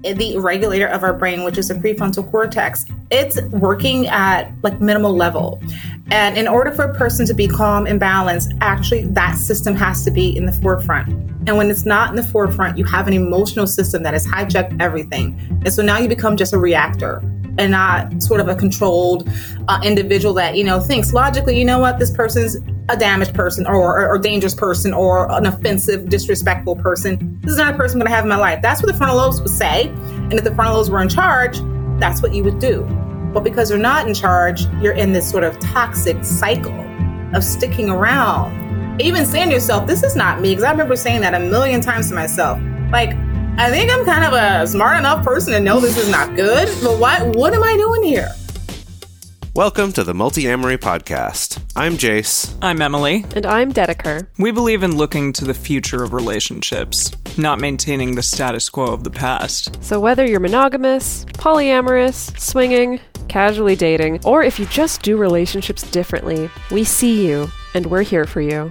the regulator of our brain, which is the prefrontal cortex, it's working at like minimal level. And in order for a person to be calm and balanced, actually that system has to be in the forefront. And when it's not in the forefront, you have an emotional system that has hijacked everything. And so now you become just a reactor and not sort of a controlled individual that, thinks logically, you know what, this person's a damaged person or dangerous person or an offensive, disrespectful person. This is not a person I'm going to have in my life. That's what the frontal lobes would say. And if the frontal lobes were in charge, that's what you would do. But because you're not in charge, you're in this sort of toxic cycle of sticking around. Even saying to yourself, this is not me. Because I remember saying that a million times to myself. Like, I think I'm kind of a smart enough person to know this is not good. But what am I doing here? Welcome to the Multi-Amory Podcast. I'm Jace. I'm Emily. And I'm Dedeker. We believe in looking to the future of relationships, not maintaining the status quo of the past. So whether you're monogamous, polyamorous, swinging, casually dating, or if you just do relationships differently, we see you, and we're here for you.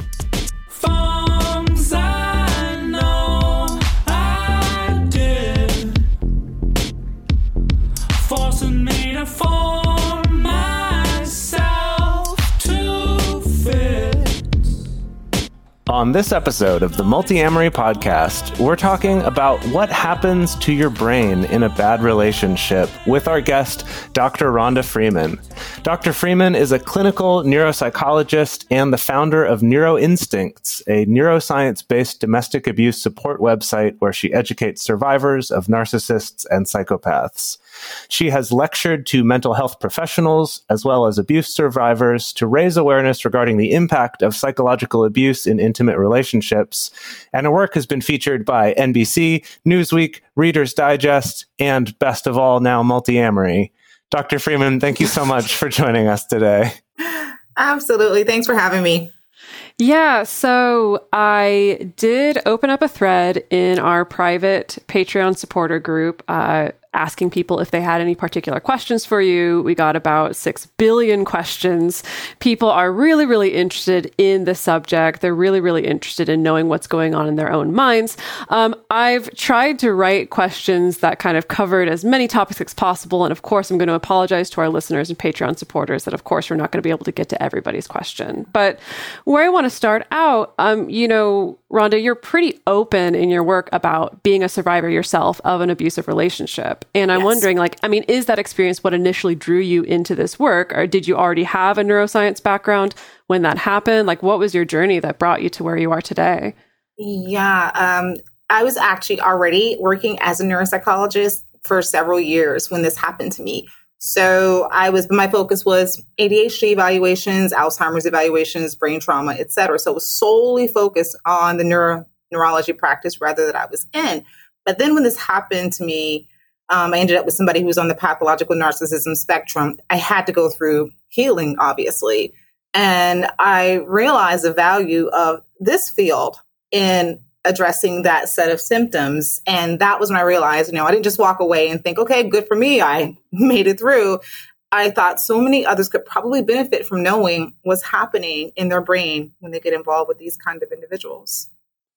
On this episode of the Multi-Amory Podcast, we're talking about what happens to your brain in a bad relationship with our guest, Dr. Rhonda Freeman. Dr. Freeman is a clinical neuropsychologist and the founder of NeuroInstincts, a neuroscience-based domestic abuse support website where she educates survivors of narcissists and psychopaths. She has lectured to mental health professionals as well as abuse survivors to raise awareness regarding the impact of psychological abuse in intimate relationships, and her work has been featured by NBC, Newsweek, Reader's Digest, and best of all, now Multi-Amory. Dr. Freeman, thank you so much for joining us today. Absolutely. Thanks for having me. Yeah, so I did open up a thread in our private Patreon supporter group asking people if they had any particular questions for you. We got about 6 billion questions. People are really, really interested in the subject. They're really, really interested in knowing what's going on in their own minds. I've tried to write questions that kind of covered as many topics as possible. And of course, I'm going to apologize to our listeners and Patreon supporters that, of course, we're not going to be able to get to everybody's question. But where I want to start out, Rhonda, you're pretty open in your work about being a survivor yourself of an abusive relationship. And I'm wondering, is that experience what initially drew you into this work? Or did you already have a neuroscience background when that happened? Like, what was your journey that brought you to where you are today? Yeah, I was actually already working as a neuropsychologist for several years when this happened to me. So my focus was ADHD evaluations, Alzheimer's evaluations, brain trauma, et cetera. So it was solely focused on the neurology practice rather that I was in. But then when this happened to me, I ended up with somebody who was on the pathological narcissism spectrum. I had to go through healing, obviously. And I realized the value of this field in addressing that set of symptoms. And that was when I realized, I didn't just walk away and think, okay, good for me, I made it through. I thought so many others could probably benefit from knowing what's happening in their brain when they get involved with these kind of individuals.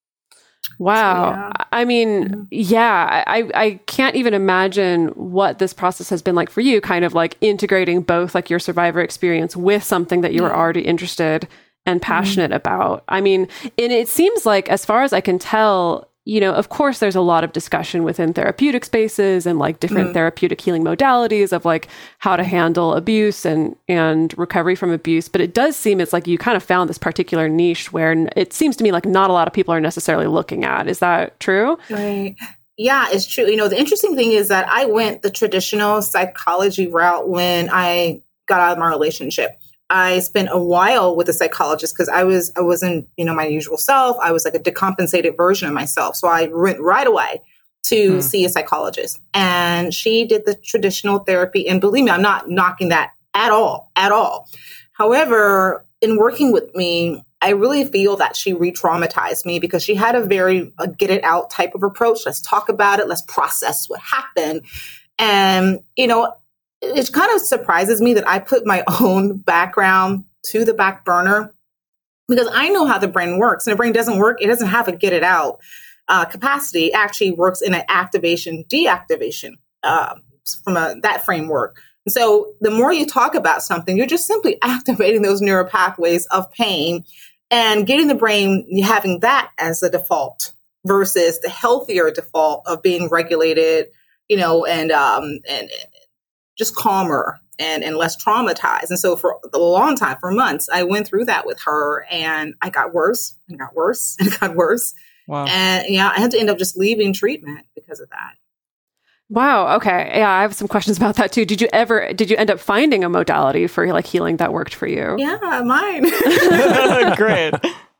Wow. So, yeah. I can't even imagine what this process has been like for you, kind of like integrating both like your survivor experience with something that you were already interested and passionate about. And it seems like, as far as I can tell, of course, there's a lot of discussion within therapeutic spaces and like different therapeutic healing modalities of like how to handle abuse and recovery from abuse. But it does seem it's like you kind of found this particular niche where it seems to me like not a lot of people are necessarily looking at. Is that true? Right. Yeah, it's true. The interesting thing is that I went the traditional psychology route when I got out of my relationship. I spent a while with a psychologist because I wasn't, my usual self. I was like a decompensated version of myself. So I went right away to see a psychologist, and she did the traditional therapy. And believe me, I'm not knocking that at all. However, in working with me, I really feel that she re-traumatized me because she had a very get it out type of approach. Let's talk about it. Let's process what happened. And, it kind of surprises me that I put my own background to the back burner because I know how the brain works. And the brain doesn't work. It doesn't have a get it out. capacity actually works in an activation deactivation from that framework. And so the more you talk about something, you're just simply activating those neural pathways of pain and getting the brain having that as the default versus the healthier default of being regulated, and just calmer and less traumatized. And so for a long time, for months, I went through that with her, and I got worse and got worse and got worse. Wow. And I had to end up just leaving treatment because of that. Wow. Okay. Yeah, I have some questions about that too. Did you end up finding a modality for like healing that worked for you? Yeah, mine. Great.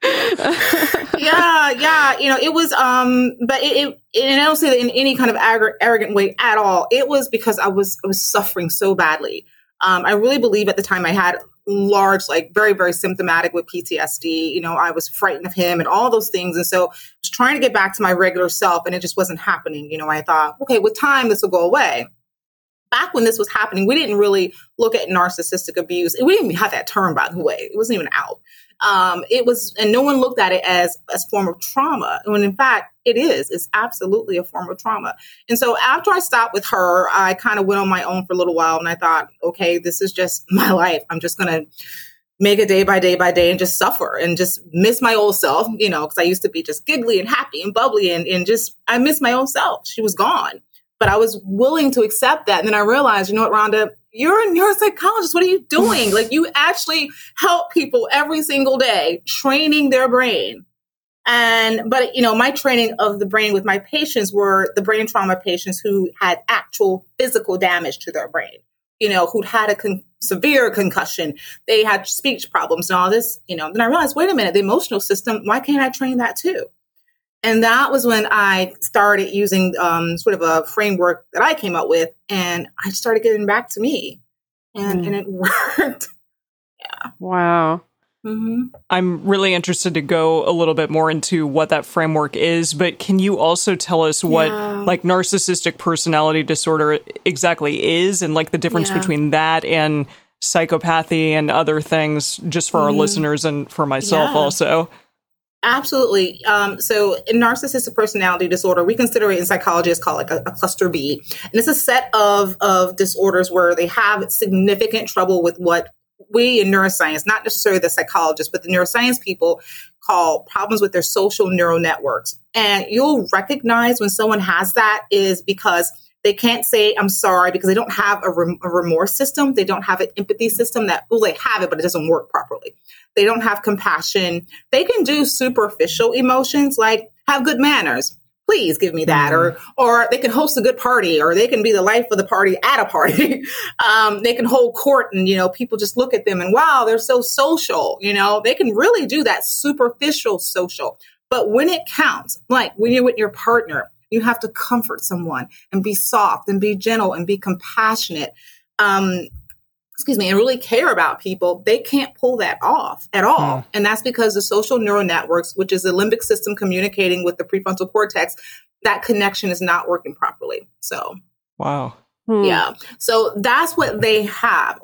Yeah. It was, but and I don't say that in any kind of arrogant way at all. It was because I was suffering so badly. I really believe at the time I had large, like very, very symptomatic with PTSD. I was frightened of him and all those things. And so I was trying to get back to my regular self, and it just wasn't happening. I thought, okay, with time, this will go away. Back when this was happening, we didn't really look at narcissistic abuse. We didn't even have that term, by the way. It wasn't even out. And no one looked at it as a form of trauma. When in fact, it's absolutely a form of trauma. And so after I stopped with her, I kind of went on my own for a little while, and I thought, okay, this is just my life. I'm just going to make it day by day by day and just suffer and just miss my old self, because I used to be just giggly and happy and bubbly and just, I miss my old self. She was gone, but I was willing to accept that. And then I realized, you know what, Rhonda, you're a neuropsychologist. What are you doing? Like, you actually help people every single day, training their brain. But my training of the brain with my patients were the brain trauma patients who had actual physical damage to their brain, who'd had a severe concussion. They had speech problems and all this, Then I realized, wait a minute, the emotional system, why can't I train that too? And that was when I started using sort of a framework that I came up with, and I started getting back to me, and it worked. Yeah. Wow. Mm-hmm. I'm really interested to go a little bit more into what that framework is, but can you also tell us what like narcissistic personality disorder exactly is, and like the difference between that and psychopathy and other things, just for our listeners and for myself also? Absolutely. So in narcissistic personality disorder, we consider it in psychology, it's called like a cluster B. And it's a set of disorders where they have significant trouble with what we in neuroscience, not necessarily the psychologists, but the neuroscience people call problems with their social neural networks. And you'll recognize when someone has that is because they can't say, I'm sorry, because they don't have a remorse system. They don't have an empathy system they have it, but it doesn't work properly. They don't have compassion. They can do superficial emotions like have good manners. Please give me that. Or they can host a good party, or they can be the life of the party at a party. They can hold court and, people just look at them and wow, they're so social. They can really do that superficial social. But when it counts, like when you're with your partner, you have to comfort someone and be soft and be gentle and be compassionate. And really care about people. They can't pull that off at all. And that's because the social neural networks, which is the limbic system communicating with the prefrontal cortex, that connection is not working properly. So, wow. Yeah. So that's what they have.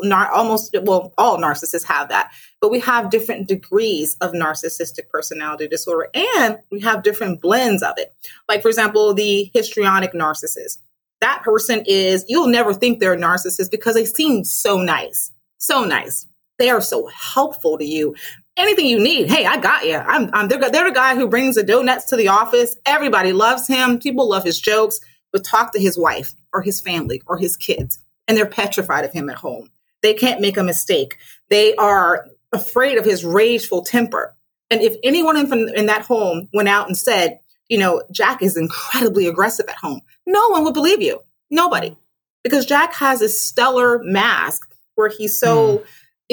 All narcissists have that, but we have different degrees of narcissistic personality disorder, and we have different blends of it. Like, for example, the histrionic narcissist. That person you'll never think they're a narcissist because they seem so nice. So nice. They are so helpful to you. Anything you need. Hey, I got you. They're the guy who brings the donuts to the office. Everybody loves him. People love his jokes, but talk to his wife or his family or his kids, and they're petrified of him at home. They can't make a mistake. They are afraid of his rageful temper. And if anyone in that home went out and said, Jack is incredibly aggressive at home, no one would believe you. Nobody. Because Jack has this stellar mask where he's so,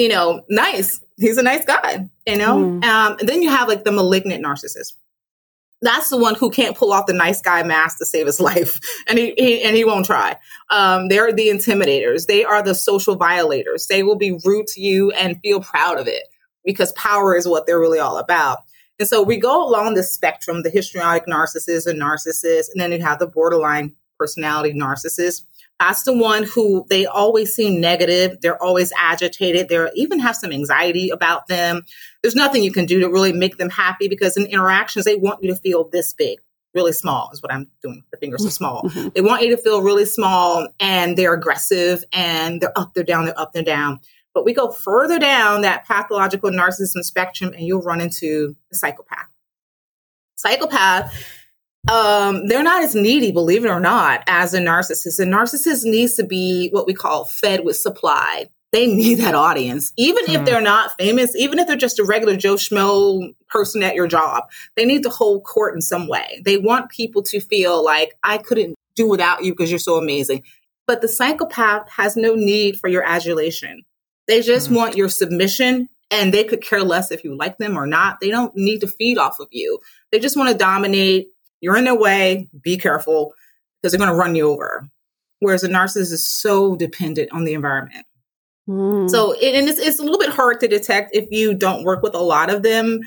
nice. He's a nice guy, And then you have like the malignant narcissist. That's the one who can't pull off the nice guy mask to save his life. And he won't try. They're the intimidators. They are the social violators. They will be rude to you and feel proud of it because power is what they're really all about. And so we go along the spectrum, the histrionic narcissist and narcissist, and then you have the borderline personality narcissist. That's the one who they always seem negative. They're always agitated. They even have some anxiety about them. There's nothing you can do to really make them happy because in interactions, they want you to feel this big. really small is what I'm doing. The fingers are small. They want you to feel really small, and they're aggressive, and they're up, they're down, they're up, they're down. But we go further down that pathological narcissism spectrum, and you'll run into the psychopath. They're not as needy, believe it or not, as a narcissist. A narcissist needs to be what we call fed with supply. They need that audience. Even if they're not famous, even if they're just a regular Joe Schmo person at your job, they need to hold court in some way. They want people to feel like, I couldn't do without you because you're so amazing. But the psychopath has no need for your adulation. They just want your submission, and they could care less if you like them or not. They don't need to feed off of you. They just want to dominate. You're in their way. Be careful, because they're going to run you over. Whereas a narcissist is so dependent on the environment. So it's a little bit hard to detect if you don't work with a lot of them.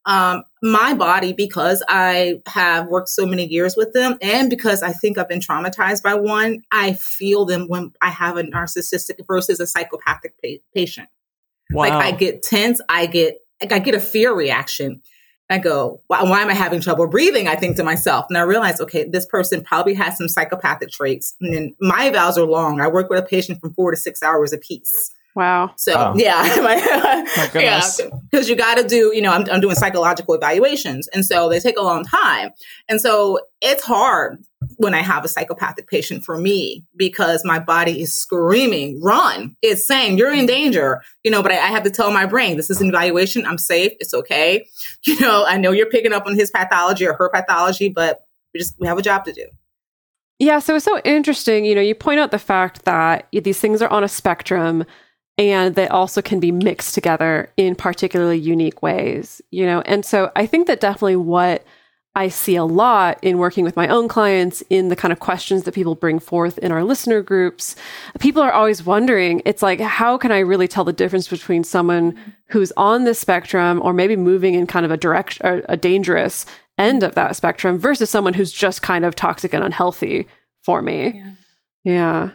My body, because I have worked so many years with them, and because I think I've been traumatized by one, I feel them when I have a narcissistic versus a psychopathic patient. Wow. Like, I get tense. I get a fear reaction. I go, why am I having trouble breathing? I think to myself. And I realize, okay, this person probably has some psychopathic traits. And then my evals are long. I work with a patient from 4 to 6 hours a piece. Wow. So, yeah. My goodness. Because you got to do, I'm doing psychological evaluations. And so they take a long time. And so it's hard when I have a psychopathic patient for me, because my body is screaming, run. It's saying you're in danger, but I have to tell my brain, this is an evaluation. I'm safe. It's okay. I know you're picking up on his pathology or her pathology, but we have a job to do. Yeah. So it's so interesting. You point out the fact that these things are on a spectrum, and they also can be mixed together in particularly unique ways, And so I think that definitely what I see a lot in working with my own clients, in the kind of questions that people bring forth in our listener groups, people are always wondering, it's like, how can I really tell the difference between someone who's on this spectrum, or maybe moving in kind of a dangerous end of that spectrum, versus someone who's just kind of toxic and unhealthy for me? Yeah.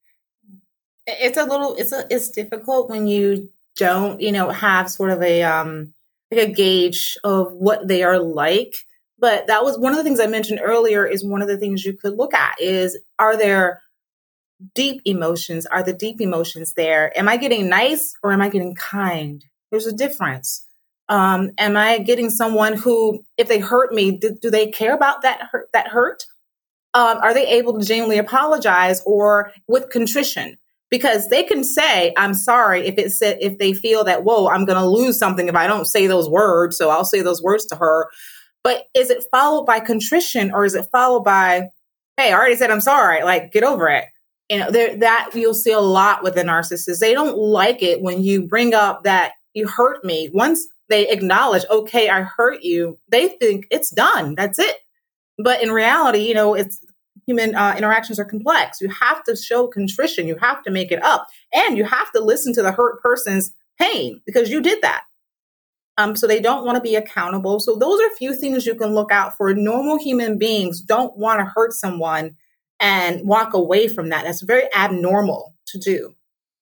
It's difficult when you don't, have sort of a gauge of what they are like. But that was one of the things I mentioned earlier, is one of the things you could look at is, are there deep emotions? Are the deep emotions there? Am I getting nice, or am I getting kind? There's a difference. Am I getting someone who, if they hurt me, do they care about that hurt? Are they able to genuinely apologize, or with contrition? Because they can say, I'm sorry, if they feel that, whoa, I'm going to lose something if I don't say those words. So I'll say those words to her. But is it followed by contrition, or is it followed by, hey, I already said I'm sorry, like, get over it? That you'll see a lot with the narcissist. They don't like it when you bring up that you hurt me. Once they acknowledge, okay, I hurt you, they think it's done. That's it. But in reality, it's human interactions are complex. You have to show contrition. You have to make it up, and you have to listen to the hurt person's pain, because you did that. So they don't want to be accountable. So those are a few things you can look out for. Normal human beings don't want to hurt someone and walk away from that. That's very abnormal to do.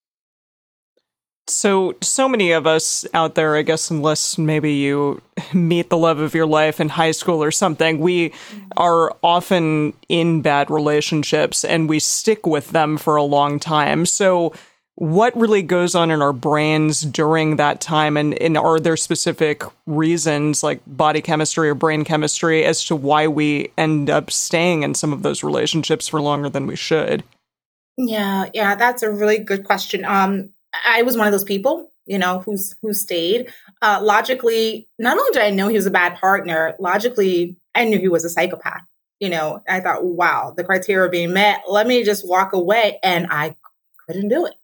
So many of us out there, I guess, unless maybe you meet the love of your life in high school or something, we are often in bad relationships, and we stick with them for a long time. So what really goes on in our brains during that time? And are there specific reasons, like body chemistry or brain chemistry, as to why we end up staying in some of those relationships for longer than we should? Yeah, that's a really good question. I was one of those people, who stayed. Logically, not only did I know he was a bad partner, logically, I knew he was a psychopath. I thought, wow, the criteria being met, let me just walk away. And I couldn't do it.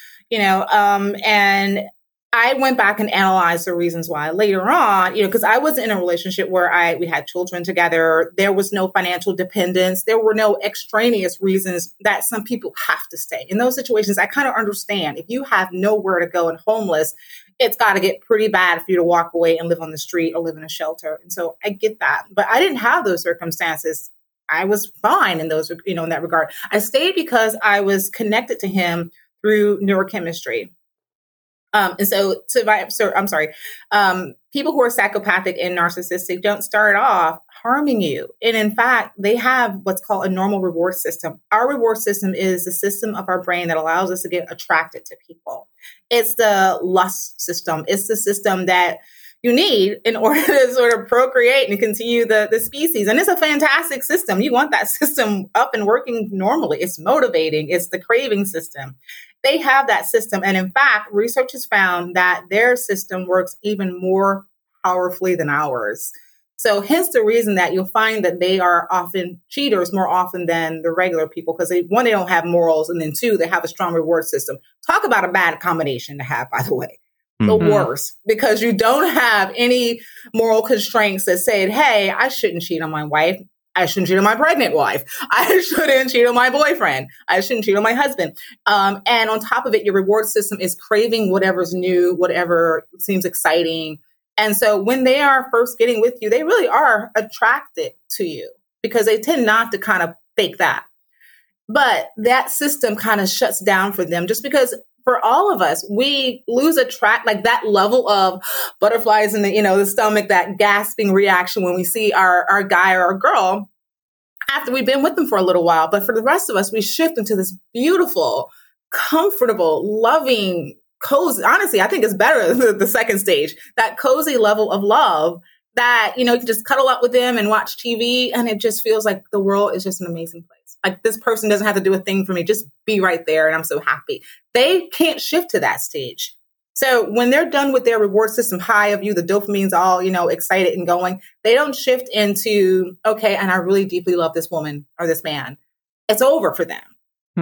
And I went back and analyzed the reasons why later on, because I was in a relationship where we had children together. There was no financial dependence. There were no extraneous reasons that some people have to stay. In those situations, I kind of understand, if you have nowhere to go and homeless, it's got to get pretty bad for you to walk away and live on the street or live in a shelter. And so I get that, but I didn't have those circumstances. I was fine in those, in that regard. I stayed because I was connected to him through neurochemistry. And so people who are psychopathic and narcissistic don't start off harming you. And in fact, they have what's called a normal reward system. Our reward system is the system of our brain that allows us to get attracted to people. It's the lust system. It's the system that you need in order to sort of procreate and continue the species. And it's a fantastic system. You want that system up and working normally. It's motivating. It's the craving system. They have that system. And in fact, research has found that their system works even more powerfully than ours. So hence the reason that you'll find that they are often cheaters more often than the regular people, because one, they don't have morals, and then two, they have a strong reward system. Talk about a bad combination to have, by the way. The worst, because you don't have any moral constraints that say, hey, I shouldn't cheat on my wife. I shouldn't cheat on my pregnant wife. I shouldn't cheat on my boyfriend. I shouldn't cheat on my husband. And on top of it, your reward system is craving whatever's new, whatever seems exciting. And so when they are first getting with you, they really are attracted to you because they tend not to kind of fake that. But that system kind of shuts down for them just because for all of us, we lose like that level of butterflies in the stomach, that gasping reaction when we see our guy or our girl after we've been with them for a little while. But for the rest of us, we shift into this beautiful, comfortable, loving, cozy. Honestly, I think it's better than the second stage, that cozy level of love that, you can just cuddle up with them and watch TV. And it just feels like the world is just an amazing place. Like this person doesn't have to do a thing for me, just be right there. And I'm so happy. They can't shift to that stage. So when they're done with their reward system high of you, the dopamine's all, excited and going, they don't shift into, okay, and I really deeply love this woman or this man. It's over for them.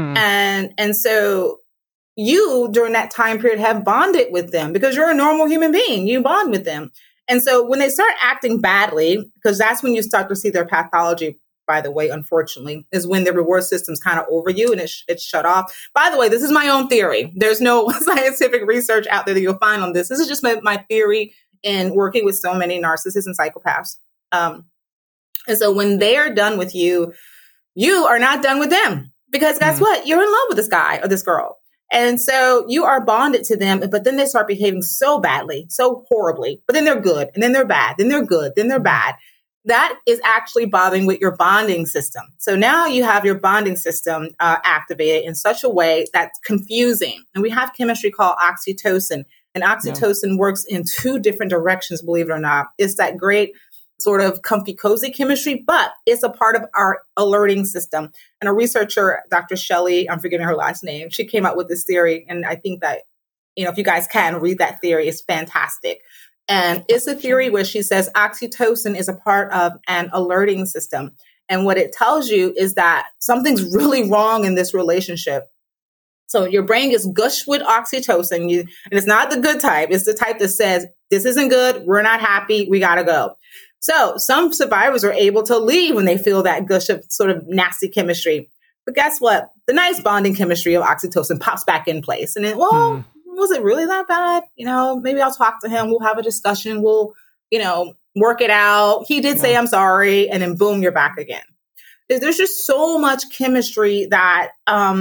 And so you, during that time period, have bonded with them because you're a normal human being. You bond with them. And so when they start acting badly, because that's when you start to see their pathology, by the way, unfortunately, is when the reward system's kind of over you and it's shut off. By the way, this is my own theory. There's no scientific research out there that you'll find on this. This is just my theory in working with so many narcissists and psychopaths. And so when they are done with you, you are not done with them because guess what? You're in love with this guy or this girl. And so you are bonded to them, but then they start behaving so badly, so horribly, but then they're good and then they're bad, then they're good, then they're bad. That is actually bothering with your bonding system. So now you have your bonding system activated in such a way that's confusing. And we have chemistry called oxytocin. And oxytocin works in two different directions, believe it or not. It's that great sort of comfy, cozy chemistry, but it's a part of our alerting system. And a researcher, Dr. Shelley, I'm forgetting her last name, she came up with this theory. And I think that, if you guys can read that theory, it's fantastic. And it's a theory where she says oxytocin is a part of an alerting system. And what it tells you is that something's really wrong in this relationship. So your brain gets gushed with oxytocin, and it's not the good type. It's the type that says, this isn't good. We're not happy. We got to go. So some survivors are able to leave when they feel that gush of sort of nasty chemistry. But guess what? The nice bonding chemistry of oxytocin pops back in place. And then, was it really that bad? Maybe I'll talk to him. We'll have a discussion. We'll, work it out. He did say, I'm sorry. And then boom, you're back again. There's just so much chemistry that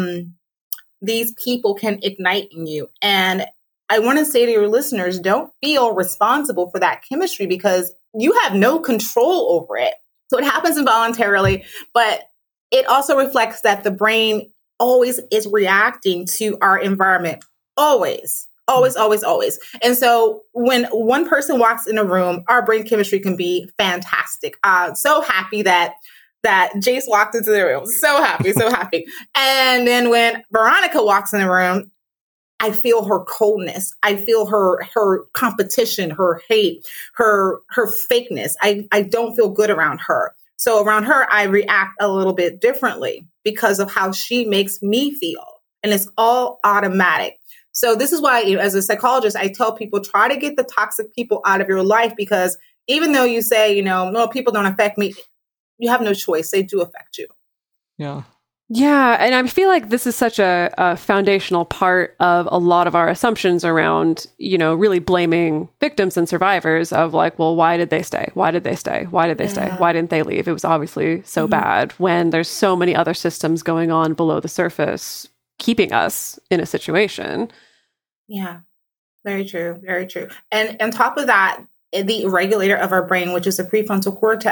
these people can ignite in you. And I want to say to your listeners, don't feel responsible for that chemistry because you have no control over it. So it happens involuntarily, but it also reflects that the brain always is reacting to our environment. Always. And so when one person walks in a room, our brain chemistry can be fantastic. So happy that Jace walked into the room. So happy. And then when Veronica walks in the room, I feel her coldness. I feel her competition, her hate, her fakeness. I don't feel good around her. So around her, I react a little bit differently because of how she makes me feel. And it's all automatic. So this is why, as a psychologist, I tell people, try to get the toxic people out of your life, because even though you say, no, people don't affect me, you have no choice. They do affect you. Yeah. Yeah. And I feel like this is such a foundational part of a lot of our assumptions around, really blaming victims and survivors of like, well, why did they stay? Why did they stay? Why did they stay? Why didn't they leave? It was obviously so bad, when there's so many other systems going on below the surface, keeping us in a situation. Yeah, very true. Very true. And on top of that, the regulator of our brain, which is the prefrontal cortex,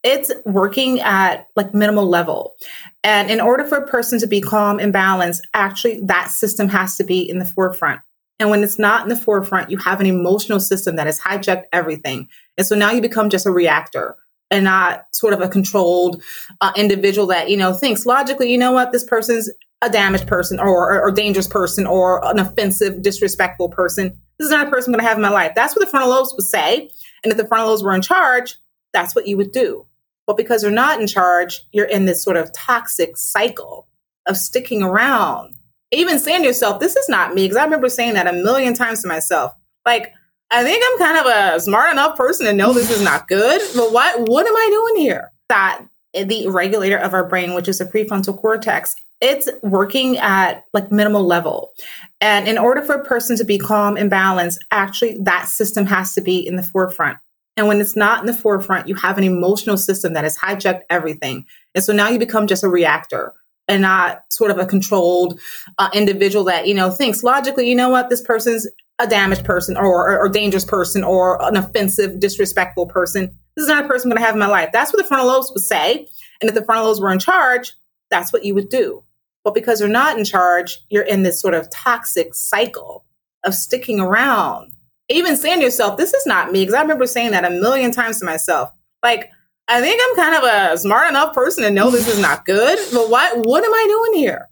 it's working at like minimal level. And in order for a person to be calm and balanced, actually that system has to be in the forefront. And when it's not in the forefront, you have an emotional system that has hijacked everything. And so now you become just a reactor and not sort of a controlled individual that, thinks logically, you know what, this person's a damaged person or dangerous person or an offensive, disrespectful person. This is not a person I'm going to have in my life. That's what the frontal lobes would say. And if the frontal lobes were in charge, that's what you would do. But because you're not in charge, you're in this sort of toxic cycle of sticking around. Even saying to yourself, this is not me. Because I remember saying that a million times to myself. Like, I think I'm kind of a smart enough person to know this is not good. But what am I doing here? That the regulator of our brain, which is the prefrontal cortex, it's working at like minimal level. And in order for a person to be calm and balanced, actually that system has to be in the forefront. And when it's not in the forefront, you have an emotional system that has hijacked everything. And so now you become just a reactor and not sort of a controlled individual that, thinks logically, you know what, this person's a damaged person or dangerous person or an offensive, disrespectful person. This is not a person I'm going to have in my life. That's what the frontal lobes would say. And if the frontal lobes were in charge, that's what you would do. But because you're not in charge, you're in this sort of toxic cycle of sticking around. Even saying to yourself, this is not me. Because I remember saying that a million times to myself. Like, I think I'm kind of a smart enough person to know this is not good. But what am I doing here?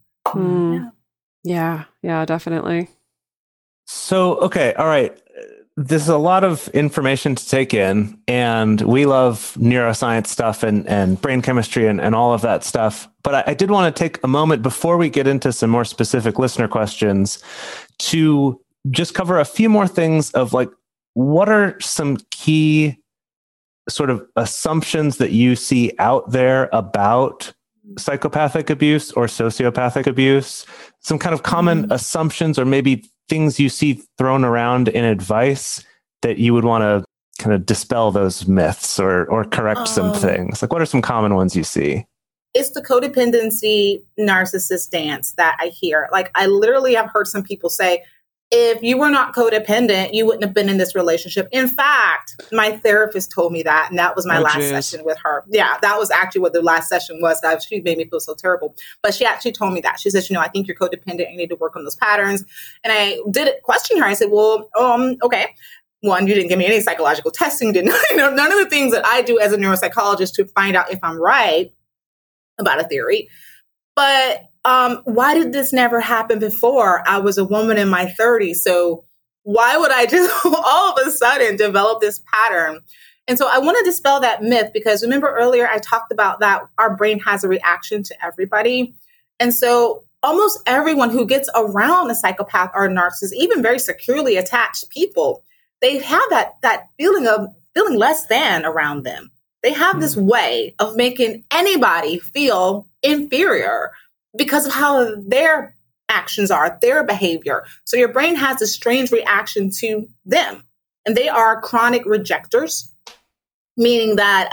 Yeah, definitely. So, okay. All right. There's a lot of information to take in, and we love neuroscience stuff and brain chemistry and all of that stuff. But I did want to take a moment before we get into some more specific listener questions to just cover a few more things of like, what are some key sort of assumptions that you see out there about psychopathic abuse or sociopathic abuse? Some kind of common assumptions or maybe things you see thrown around in advice that you would want to kind of dispel those myths or correct some things? Like, what are some common ones you see? It's the codependency narcissist dance that I hear. Like, I literally have heard some people say, if you were not codependent, you wouldn't have been in this relationship. In fact, my therapist told me that, and that was my last session with her. Yeah, that was actually what the last session was. She made me feel so terrible. But she actually told me that. She said, I think you're codependent. You need to work on those patterns. And I did question her. I said, well, okay. One, you didn't give me any psychological testing. None of the things that I do as a neuropsychologist to find out if I'm right about a theory. But why did this never happen before? I was a woman in my 30s. So why would I just all of a sudden develop this pattern? And so I want to dispel that myth, because remember earlier I talked about that our brain has a reaction to everybody. And so almost everyone who gets around a psychopath or a narcissist, even very securely attached people, they have that feeling of feeling less than around them. They have this way of making anybody feel inferior because of how their actions are, their behavior. So your brain has a strange reaction to them. And they are chronic rejectors, meaning that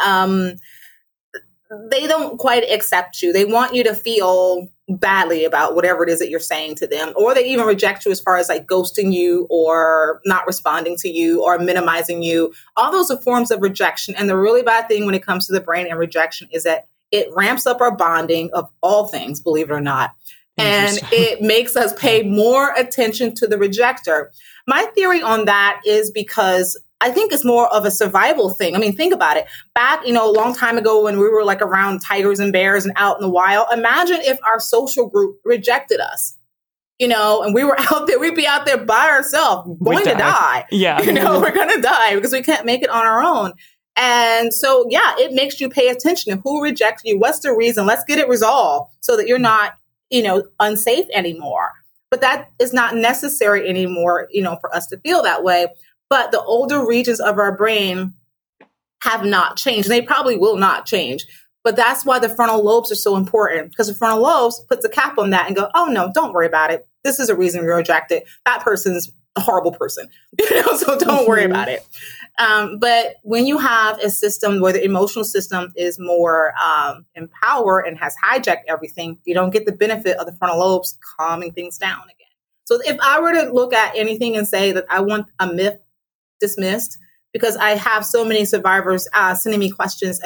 they don't quite accept you. They want you to feel badly about whatever it is that you're saying to them, or they even reject you as far as like ghosting you or not responding to you or minimizing you. All those are forms of rejection. And the really bad thing when it comes to the brain and rejection is that it ramps up our bonding of all things, believe it or not. And it makes us pay more attention to the rejector. My theory on that is because I think it's more of a survival thing. I mean, think about it. Back, a long time ago when we were like around tigers and bears and out in the wild, imagine if our social group rejected us, and we were out there, we'd be out there by ourselves, going to die. Yeah. We're going to die because we can't make it on our own. And so, yeah, it makes you pay attention to who rejected you. What's the reason? Let's get it resolved so that you're not, unsafe anymore. But that is not necessary anymore, for us to feel that way. But the older regions of our brain have not changed. They probably will not change. But that's why the frontal lobes are so important, because the frontal lobes puts a cap on that and go, oh, no, don't worry about it. This is a reason you're rejected. That person's a horrible person, so don't worry about it. But when you have a system where the emotional system is more empowered and has hijacked everything, you don't get the benefit of the frontal lobes calming things down again. So if I were to look at anything and say that I want a myth dismissed, because I have so many survivors sending me questions,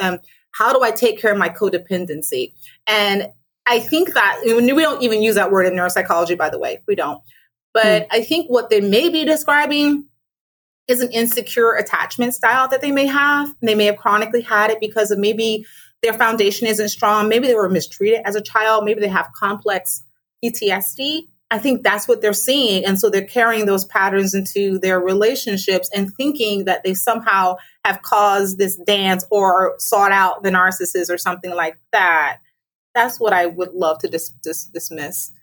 how do I take care of my codependency? And I think that we don't even use that word in neuropsychology, by the way, we don't. But I think what they may be describing is an insecure attachment style that they may have. They may have chronically had it because of maybe their foundation isn't strong. Maybe they were mistreated as a child. Maybe they have complex PTSD. I think that's what they're seeing. And so they're carrying those patterns into their relationships and thinking that they somehow have caused this dance or sought out the narcissist or something like that. That's what I would love to dismiss.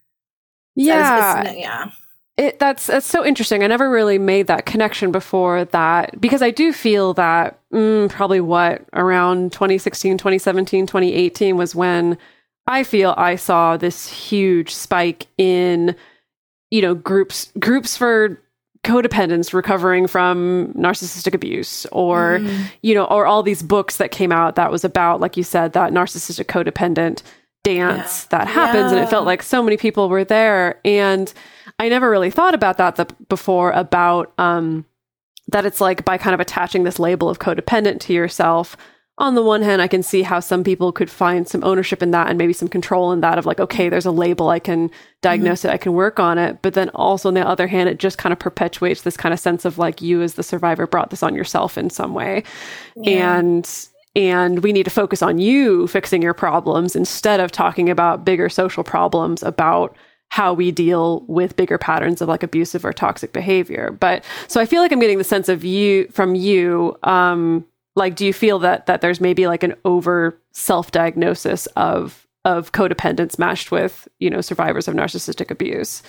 Yeah. That's so interesting. I never really made that connection before that, because I do feel that probably around 2016, 2017, 2018 was when I feel I saw this huge spike in, groups for codependents recovering from narcissistic abuse, or, or all these books that came out that was about, like you said, that narcissistic codependent dance that happens. And it felt like so many people were there. And I never really thought about that before, about that it's like by kind of attaching this label of codependent to yourself. On the one hand, I can see how some people could find some ownership in that and maybe some control in that of like, okay, there's a label, I can diagnose it, I can work on it. But then also on the other hand, it just kind of perpetuates this kind of sense of like, you as the survivor brought this on yourself in some way. Yeah. And we need to focus on you fixing your problems instead of talking about bigger social problems, about how we deal with bigger patterns of like abusive or toxic behavior. But so I feel like I'm getting the sense of from you. Like, do you feel that there's maybe like an over self-diagnosis of codependence matched with, survivors of narcissistic abuse?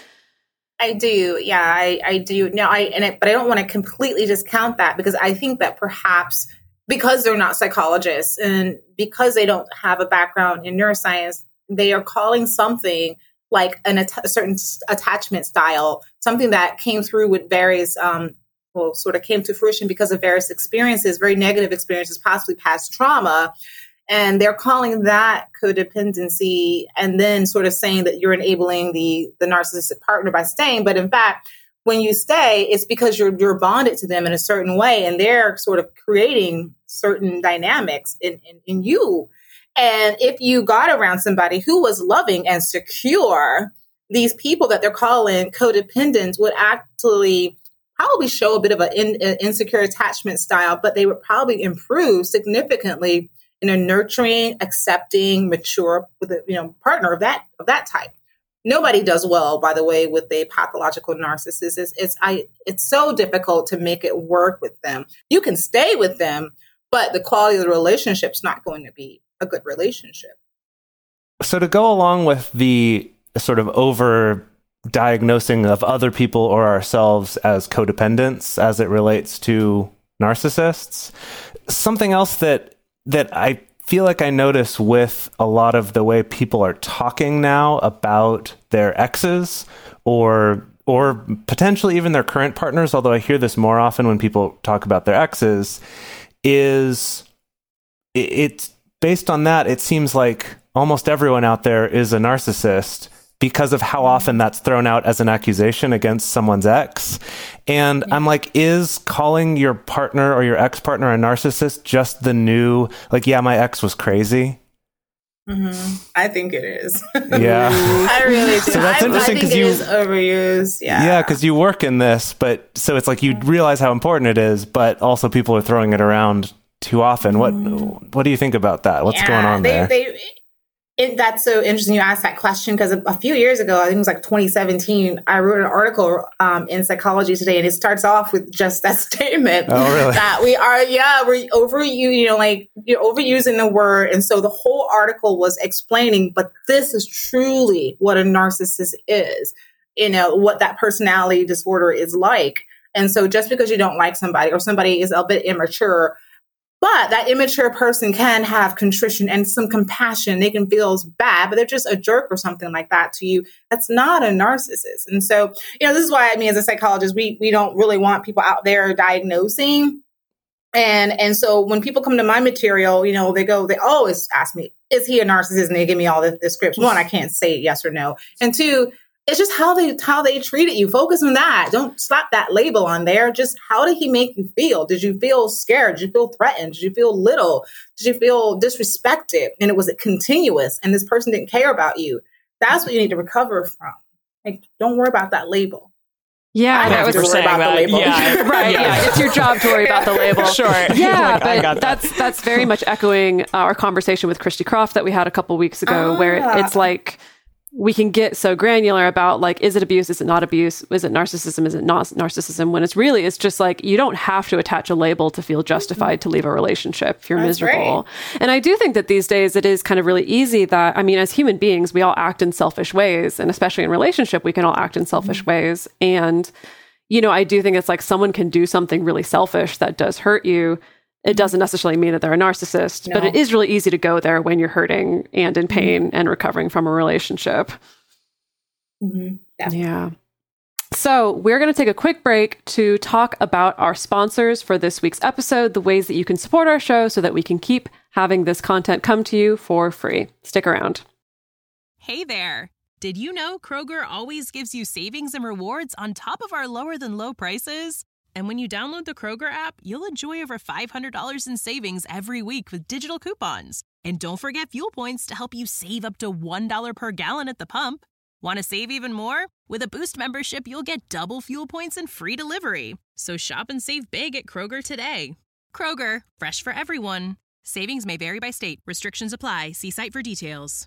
I do. Yeah, I do. No, but I don't want to completely discount that, because I think that perhaps because they're not psychologists and because they don't have a background in neuroscience, they are calling something like a certain attachment style, something that came through with various, sort of came to fruition because of various experiences, very negative experiences, possibly past trauma. And they're calling that codependency, and then sort of saying that you're enabling the narcissistic partner by staying. But in fact, when you stay, it's because you're bonded to them in a certain way, and they're sort of creating certain dynamics in you. And if you got around somebody who was loving and secure, these people that they're calling codependents would actually probably show a bit of an insecure attachment style, but they would probably improve significantly in a nurturing, accepting, mature with a partner of that type. Nobody does well, by the way, with a pathological narcissist. It's so difficult to make it work with them. You can stay with them, but the quality of the relationship's not going to be a good relationship. So to go along with the sort of over diagnosing of other people or ourselves as codependents as it relates to narcissists, something else that I feel like I notice with a lot of the way people are talking now about their exes or potentially even their current partners, although I hear this more often when people talk about their exes, is it's based on that. It seems like almost everyone out there is a narcissist because of how often that's thrown out as an accusation against someone's ex. And I'm like, is calling your partner or your ex-partner a narcissist just the new, like, yeah, my ex was crazy? Mm-hmm. I think it is. Yeah. I really do. So that's interesting because it is overused. Yeah, because you work in this, but so it's like you realize how important it is, but also people are throwing it around too often. What do you think about that? What's going on there? That's so interesting you asked that question, because a few years ago, I think it was like 2017, I wrote an article in Psychology Today, and it starts off with just that statement. Oh, really? That we're overusing the word. And so the whole article was explaining, but this is truly what a narcissist is, what that personality disorder is like. And so just because you don't like somebody or somebody is a bit immature, but that immature person can have contrition and some compassion. They can feel bad, but they're just a jerk or something like that to you. That's not a narcissist. And so, this is why, as a psychologist, we don't really want people out there diagnosing. And so when people come to my material, they always ask me, is he a narcissist? And they give me all the scripts. One, I can't say yes or no. And two, It's just how they treated you. Focus on that. Don't slap that label on there. Just how did he make you feel? Did you feel scared? Did you feel threatened? Did you feel little? Did you feel disrespected? And was it continuous? And this person didn't care about you. That's what you need to recover from. Like, don't worry about that label. Yeah, I have to worry about the label. Yeah, right. Yeah, it's your job to worry about the label. Sure. Yeah, Like, but that's very much echoing our conversation with Christy Croft that we had a couple weeks ago, where it's like we can get so granular about like, is it abuse? Is it not abuse? Is it narcissism? Is it not narcissism? When it's just like, you don't have to attach a label to feel justified to leave a relationship if you're miserable. Right. And I do think that these days it is kind of really easy that, I mean, as human beings, we all act in selfish ways. And especially in relationship, we can all act in selfish ways. And, you know, I do think it's like someone can do something really selfish that does hurt you. It doesn't necessarily mean that they're a narcissist, but it is really easy to go there when you're hurting and in pain and recovering from a relationship. Yeah. So we're going to take a quick break to talk about our sponsors for this week's episode, the ways that you can support our show so that we can keep having this content come to you for free. Stick around. Hey there. Did you know Kroger always gives you savings and rewards on top of our lower than low prices? And when you download the Kroger app, you'll enjoy over $500 in savings every week with digital coupons. And don't forget fuel points to help you save up to $1 per gallon at the pump. Want to save even more? With a Boost membership, you'll get double fuel points and free delivery. So shop and save big at Kroger today. Kroger, fresh for everyone. Savings may vary by state. Restrictions apply. See site for details.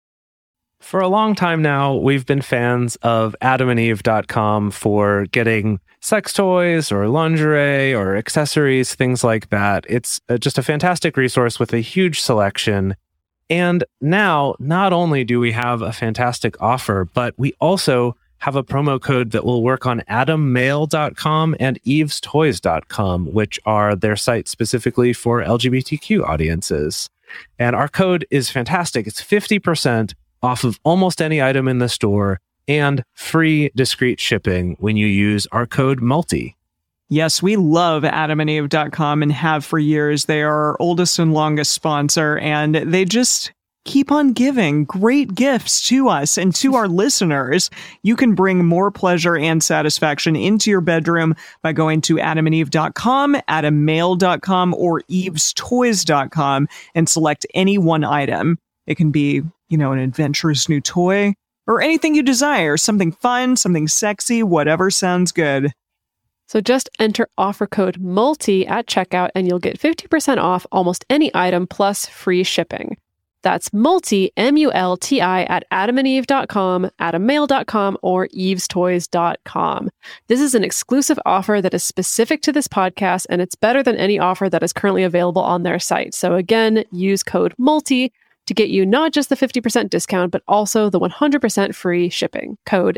For a long time now, we've been fans of adamandeve.com for getting sex toys or lingerie or accessories, things like that. It's just a fantastic resource with a huge selection. And now, not only do we have a fantastic offer, but we also have a promo code that will work on adammail.com and evestoys.com, which are their sites specifically for LGBTQ audiences. And our code is fantastic. It's 50% off of almost any item in the store and free discreet shipping when you use our code MULTI. Yes, we love adamandeve.com and have for years. They are our oldest and longest sponsor, and they just keep on giving great gifts to us and to our listeners. You can bring more pleasure and satisfaction into your bedroom by going to adamandeve.com, adammail.com, or evestoys.com and select any one item. It can be, you know, an adventurous new toy or anything you desire, something fun, something sexy, whatever sounds good. So just enter offer code MULTI at checkout and you'll get 50% off almost any item plus free shipping. That's MULTI, M-U-L-T-I, at adamandeve.com, adammail.com, or evestoys.com. This is an exclusive offer that is specific to this podcast, and it's better than any offer that is currently available on their site. So again, use code MULTI to get you not just the 50% discount, but also the 100% free shipping. Code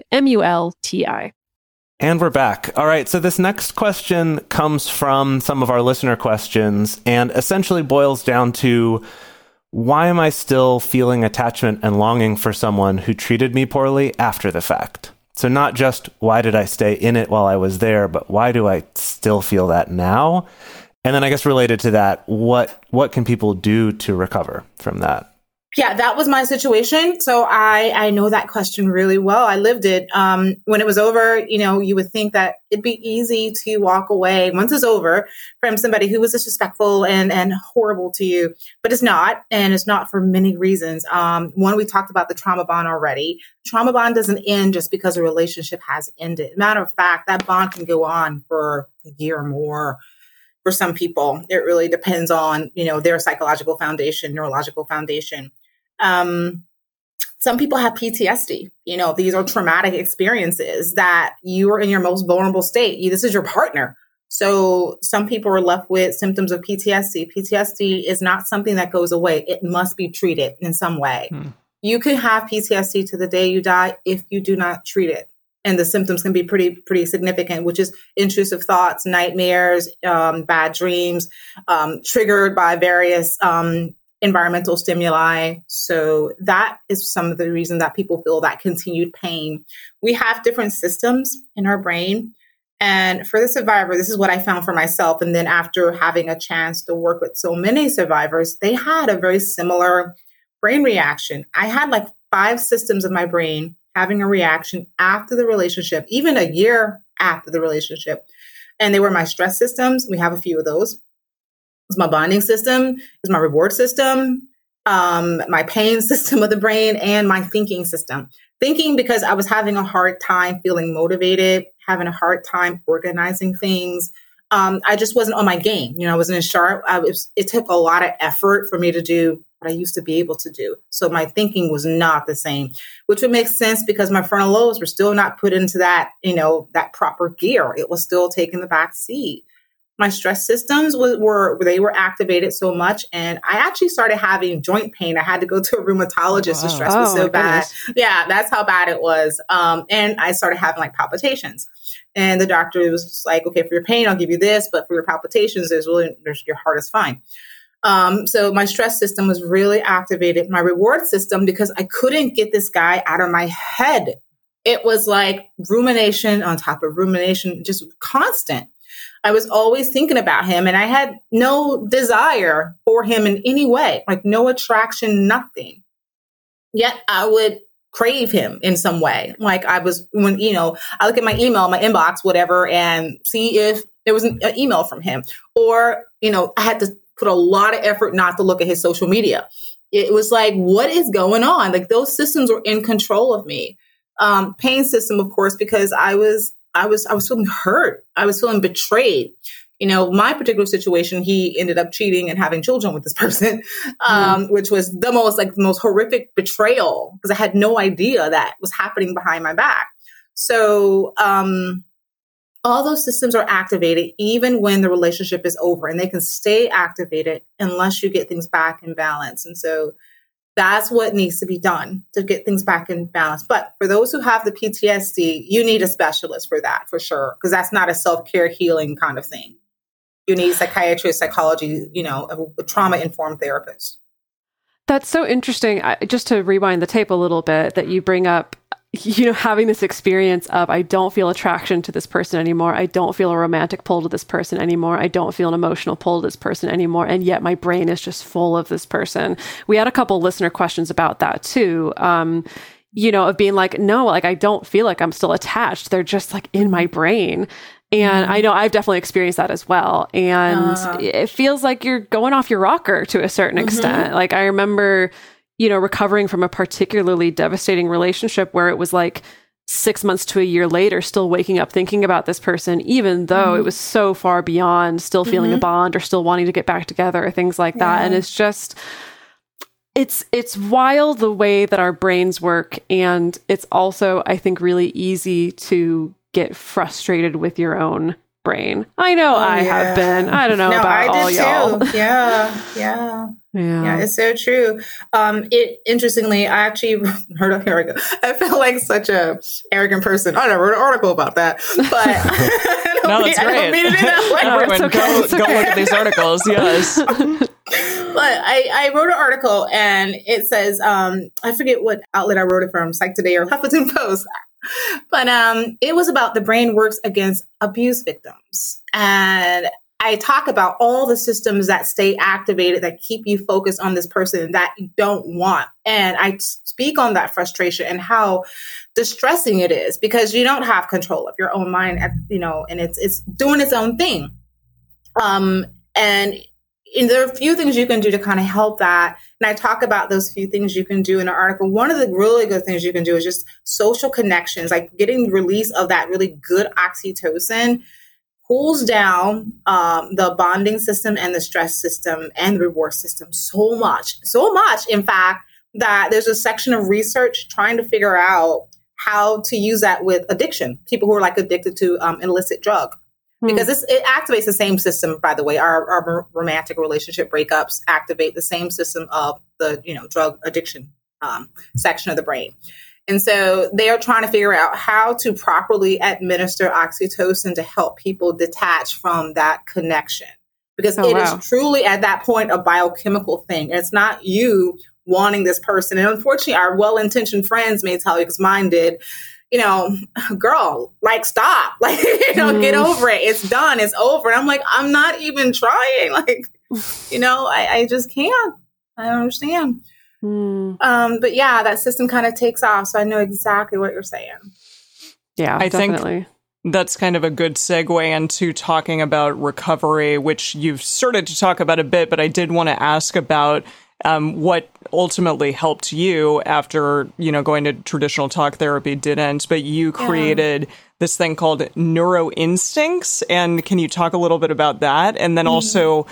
MULTI. And we're back. All right, so this next question comes from some of our listener questions and essentially boils down to, why am I still feeling attachment and longing for someone who treated me poorly after the fact? So not just why did I stay in it while I was there, but why do I still feel that now? And then I guess related to that, what can people do to recover from that? Yeah, that was my situation. So I know that question really well. I lived it. When it was over, you know, you would think that it'd be easy to walk away once it's over from somebody who was disrespectful and horrible to you, but it's not. And it's not for many reasons. One, we talked about the trauma bond already. Trauma bond doesn't end just because a relationship has ended. Matter of fact, that bond can go on for a year or more. For some people, it really depends on, you know, their psychological foundation, neurological foundation. Some people have PTSD. You know, these are traumatic experiences that you are in your most vulnerable state. This is your partner. So some people are left with symptoms of PTSD. PTSD is not something that goes away. It must be treated in some way. You can have PTSD to the day you die if you do not treat it. And the symptoms can be pretty significant, which is intrusive thoughts, nightmares, bad dreams, triggered by various environmental stimuli. So that is some of the reason that people feel that continued pain. We have different systems in our brain. And for the survivor, this is what I found for myself. And then after having a chance to work with so many survivors, they had a very similar brain reaction. I had like 5 systems of my brain having a reaction after the relationship, even a year after the relationship. And they were my stress systems. We have a few of those. It's my bonding system, it's my reward system, my pain system of the brain, and my thinking system. Thinking because I was having a hard time feeling motivated, having a hard time organizing things. I just wasn't on my game. I wasn't as sharp. It took a lot of effort for me to do what I used to be able to do. So my thinking was not the same, which would make sense because my frontal lobes were still not put into that, that proper gear. It was still taking the back seat. My stress systems were activated so much. And I actually started having joint pain. I had to go to a rheumatologist. The stress was so bad. Goodness. Yeah, that's how bad it was. And I started having like palpitations. And the doctor was just like, okay, for your pain, I'll give you this. But for your palpitations, your heart is fine. So my stress system was really activated. My reward system, because I couldn't get this guy out of my head. It was like rumination on top of rumination, just constant. I was always thinking about him and I had no desire for him in any way, like no attraction, nothing. Yet I would crave him in some way. Like I look at my email, my inbox, whatever, and see if there was an email from him. Or, I had to put a lot of effort not to look at his social media. It was like, what is going on? Like those systems were in control of me. Pain system, of course, because I was feeling hurt. I was feeling betrayed. My particular situation, he ended up cheating and having children with this person, which was the most horrific betrayal because I had no idea that was happening behind my back. So, all those systems are activated even when the relationship is over, and they can stay activated unless you get things back in balance. And so that's what needs to be done to get things back in balance. But for those who have the PTSD, you need a specialist for that, for sure, because that's not a self-care healing kind of thing. You need psychiatrist, psychology, a trauma-informed therapist. That's so interesting. Just to rewind the tape a little bit, that you bring up, having this experience of, I don't feel attraction to this person anymore. I don't feel a romantic pull to this person anymore. I don't feel an emotional pull to this person anymore. And yet my brain is just full of this person. We had a couple listener questions about that too. Of being like, no, like, I don't feel like I'm still attached. They're just like in my brain. And I know I've definitely experienced that as well. And it feels like you're going off your rocker to a certain extent. Like I remember, recovering from a particularly devastating relationship where it was like 6 months to a year later, still waking up thinking about this person, even though it was so far beyond still feeling a bond or still wanting to get back together or things like that. And it's just, it's wild the way that our brains work. And it's also, I think, really easy to get frustrated with your own brain. I know I have been. I don't know about all y'all. Too. Yeah. It's so true. Interestingly, I actually here we go. I feel like such a arrogant person. I wrote an article about that, but no, that's great. I don't mean it in that way. Go look at these articles. Yes. But I wrote an article and it says, I forget what outlet I wrote it from, Psych Today or Huffington Post. But it was about the brain works against abuse victims. And I talk about all the systems that stay activated that keep you focused on this person that you don't want. And I speak on that frustration and how distressing it is because you don't have control of your own mind, and it's doing its own thing. And there are a few things you can do to kind of help that. And I talk about those few things you can do in the article. One of the really good things you can do is just social connections, like getting the release of that really good oxytocin cools down the bonding system and the stress system and the reward system so much, in fact, that there's a section of research trying to figure out how to use that with addiction, people who are like addicted to illicit drug. Because it activates the same system, by the way. Our romantic relationship breakups activate the same system of the drug addiction section of the brain. And so they are trying to figure out how to properly administer oxytocin to help people detach from that connection. Because it is truly at that point a biochemical thing. It's not you wanting this person. And unfortunately, our well-intentioned friends may tell you, because mine did, girl, like, stop, like, get over it. It's done. It's over. And I'm like, I'm not even trying. Like, I just can't. I don't understand. But yeah, that system kind of takes off. So I know exactly what you're saying. Yeah, I definitely. think that's kind of a good segue into talking about recovery, which you've started to talk about a bit, but I did want to ask about what ultimately helped you after, going to traditional talk therapy didn't, but you created this thing called Neuro Instincts. And can you talk a little bit about that? And then also,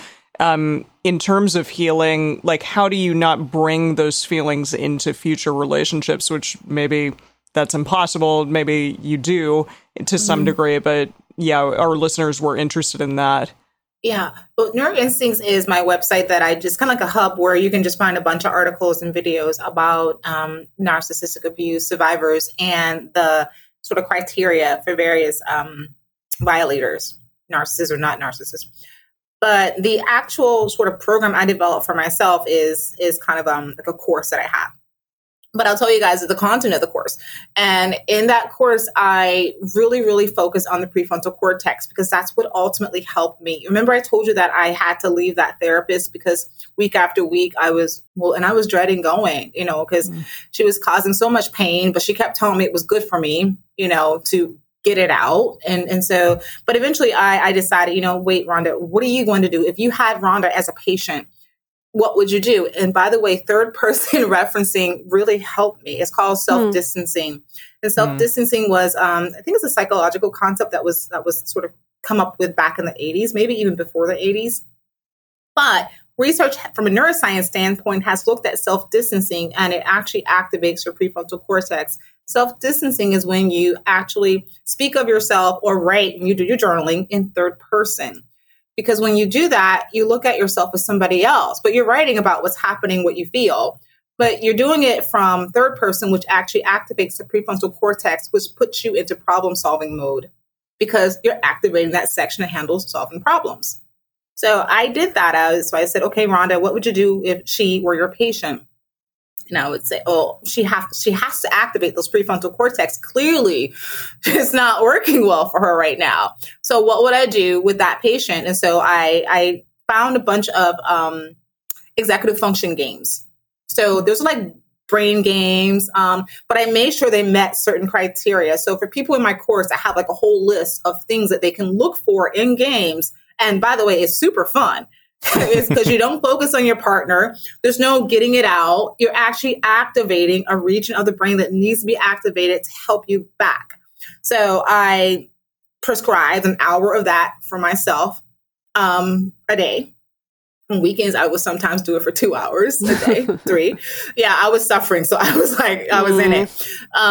in terms of healing, like, how do you not bring those feelings into future relationships, which maybe that's impossible. Maybe you do to some degree, but yeah, our listeners were interested in that. Yeah. Well, Neuro Instincts is my website that I just kind of like a hub where you can just find a bunch of articles and videos about narcissistic abuse survivors and the sort of criteria for various violators, narcissists or not narcissists. But the actual sort of program I developed for myself is kind of like a course that I have. But I'll tell you guys the content of the course. And in that course, I really, really focus on the prefrontal cortex because that's what ultimately helped me. Remember, I told you that I had to leave that therapist because week after week I was dreading going, because she was causing so much pain, but she kept telling me it was good for me, to get it out. And so, but eventually I decided, wait, Rhonda, what are you going to do? If you had Rhonda as a patient, what would you do? And by the way, third person referencing really helped me. It's called self-distancing. And self-distancing was, I think it's a psychological concept that was sort of come up with back in the 80s, maybe even before the 80s. But research from a neuroscience standpoint has looked at self-distancing, and it actually activates your prefrontal cortex. Self-distancing is when you actually speak of yourself or write, and you do your journaling in third person. Because when you do that, you look at yourself as somebody else, but you're writing about what's happening, what you feel, but you're doing it from third person, which actually activates the prefrontal cortex, which puts you into problem solving mode because you're activating that section that handles solving problems. So I did that. So I said, okay, Rhonda, what would you do if she were your patient? And I would say, oh, she has to activate those prefrontal cortex. Clearly, it's not working well for her right now. So what would I do with that patient? And so I found a bunch of executive function games. So there's like brain games, but I made sure they met certain criteria. So for people in my course, I have like a whole list of things that they can look for in games. And by the way, it's super fun. It's because you don't focus on your partner. There's no getting it out. You're actually activating a region of the brain that needs to be activated to help you back. So I prescribed an hour of that for myself a day. On weekends, I would sometimes do it for 2 hours a day, 3. Yeah, I was suffering. So I was in it.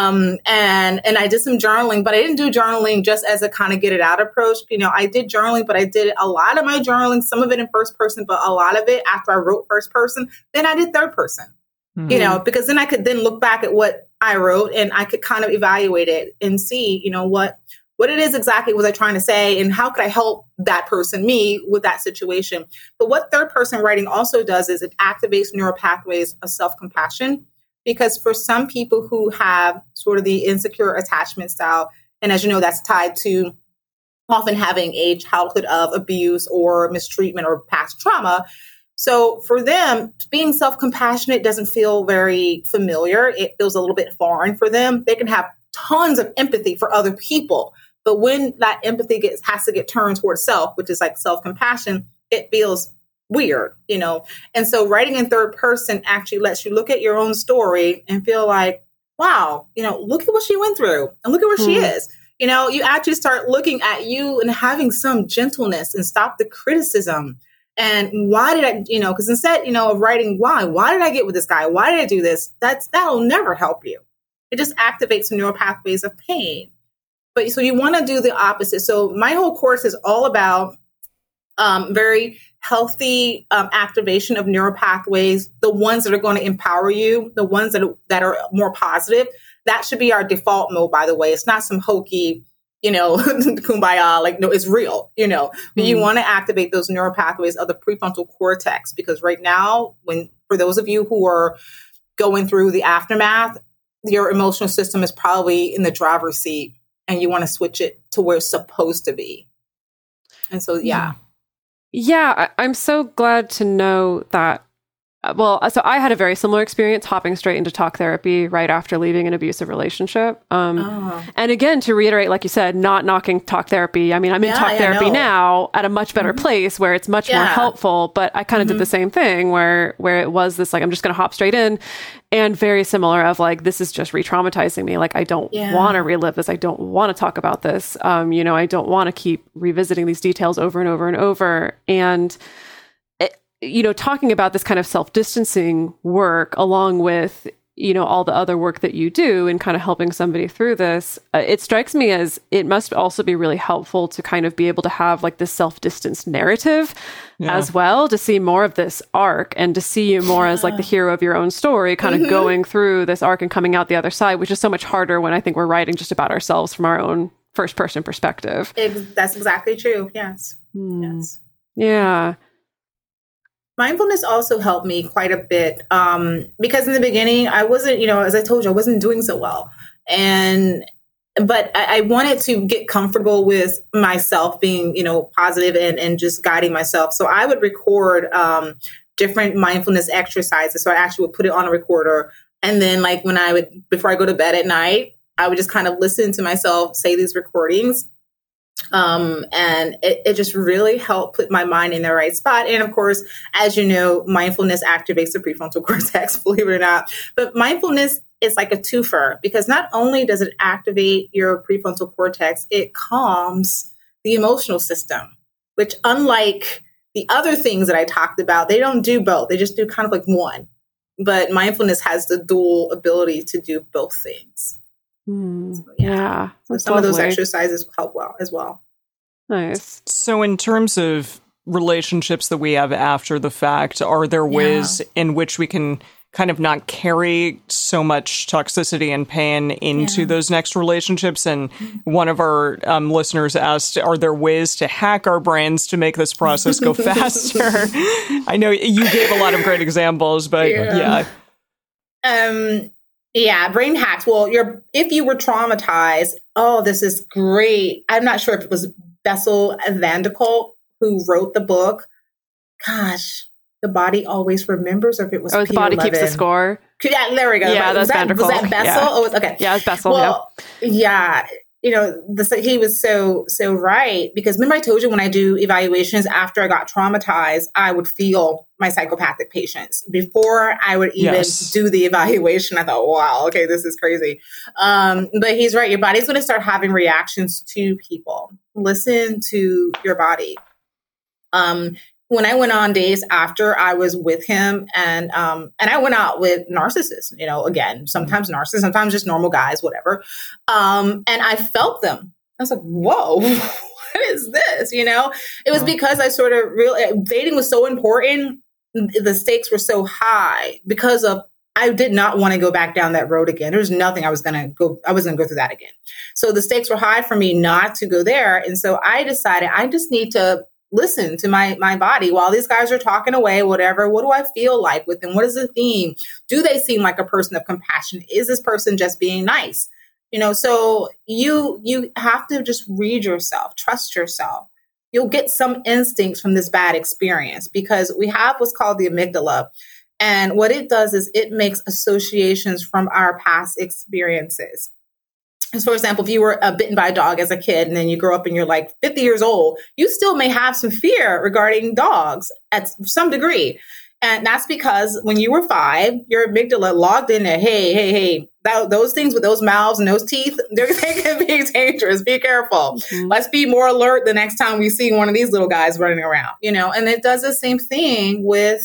And I did some journaling, but I didn't do journaling just as a kind of get it out approach. I did journaling, but I did a lot of my journaling, some of it in first person, but a lot of it after I wrote first person. Then I did third person, because then I could then look back at what I wrote and I could kind of evaluate it and see, what it is exactly was I trying to say and how could I help that person, me, with that situation. But what third person writing also does is it activates neural pathways of self-compassion, because for some people who have sort of the insecure attachment style, and as you know, that's tied to often having a childhood of abuse or mistreatment or past trauma. So for them, being self-compassionate doesn't feel very familiar. It feels a little bit foreign for them. They can have tons of empathy for other people, but when that empathy has to get turned towards self, which is like self-compassion, it feels weird, And so writing in third person actually lets you look at your own story and feel like, wow, look at what she went through and look at where she is. You actually start looking at you and having some gentleness and stop the criticism. And why did I, because instead, of writing why did I get with this guy? Why did I do this? That'll never help you. It just activates the neural pathways of pain. But so you want to do the opposite. So my whole course is all about very healthy activation of neural pathways, the ones that are going to empower you, the ones that are more positive. That should be our default mode, by the way. It's not some hokey, kumbaya, no, it's real, But you want to activate those neural pathways of the prefrontal cortex, because right now, for those of you who are going through the aftermath, your emotional system is probably in the driver's seat and you want to switch it to where it's supposed to be. And so, yeah. Yeah, I'm so glad to know that So I had a very similar experience hopping straight into talk therapy right after leaving an abusive relationship. And again, to reiterate, like you said, not knocking talk therapy. I mean, I'm in talk therapy now at a much better place where it's much more helpful, but I kind of did the same thing where it was this, like, I'm just going to hop straight in, and very similar of like, this is just re-traumatizing me. Like, I don't want to relive this. I don't want to talk about this. I don't want to keep revisiting these details over and over and over. And talking about this kind of self-distancing work along with, all the other work that you do and kind of helping somebody through this, it strikes me as it must also be really helpful to kind of be able to have like this self-distance narrative as well, to see more of this arc and to see you more as like the hero of your own story, kind of going through this arc and coming out the other side, which is so much harder when I think we're writing just about ourselves from our own first person perspective. That's exactly true. Yes. Yes. Yeah. Mindfulness also helped me quite a bit because in the beginning, I wasn't, as I told you, I wasn't doing so well. But I wanted to get comfortable with myself being, positive and just guiding myself. So I would record different mindfulness exercises. So I actually would put it on a recorder. And then like before I go to bed at night, I would just kind of listen to myself say these recordings. And it just really helped put my mind in the right spot. And of course, as you know, mindfulness activates the prefrontal cortex, believe it or not. But mindfulness is like a twofer because not only does it activate your prefrontal cortex, it calms the emotional system, which unlike the other things that I talked about, they don't do both. They just do kind of like one. But mindfulness has the dual ability to do both things. So some of those exercises help well as well. Nice. So in terms of relationships that we have after the fact, are there ways in which we can kind of not carry so much toxicity and pain into those next relationships? And one of our listeners asked, are there ways to hack our brains to make this process go faster? I know you gave a lot of great examples, but brain hacks. Well, if you were traumatized, this is great. I'm not sure if it was Bessel van der Kolk who wrote the book. Gosh, The Body Always Remembers, or if it was The Body Keeps the Score. Yeah, there we go. Yeah, that's van der Kolk. Was that Bessel? Yeah. Oh, okay. Yeah, it's Bessel. Well, he was so right, because remember I told you when I do evaluations after I got traumatized, I would feel my psychopathic patients. Before I would even do the evaluation, I thought, wow, okay, this is crazy. But he's right. Your body's going to start having reactions to people. Listen to your body. When I went on days after I was with him and I went out with narcissists, again, sometimes narcissists, sometimes just normal guys, whatever. And I felt them. I was like, whoa, what is this? It was because I sort of dating was so important. The stakes were so high because of, I did not want to go back down that road again. There was nothing I wasn't going to go through that again. So the stakes were high for me not to go there. And so I decided I just need to listen to my body while these guys are talking away, whatever. What do I feel like with them? What is the theme? Do they seem like a person of compassion? Is this person just being nice? So you have to just read yourself, trust yourself. You'll get some instincts from this bad experience because we have what's called the amygdala. And what it does is it makes associations from our past experiences. As for example, if you were bitten by a dog as a kid and then you grow up and you're like 50 years old, you still may have some fear regarding dogs at some degree. And that's because when you were 5, your amygdala logged in there, hey, those things with those mouths and those teeth, they can be dangerous. Be careful. Mm-hmm. Let's be more alert the next time we see one of these little guys running around, and it does the same thing with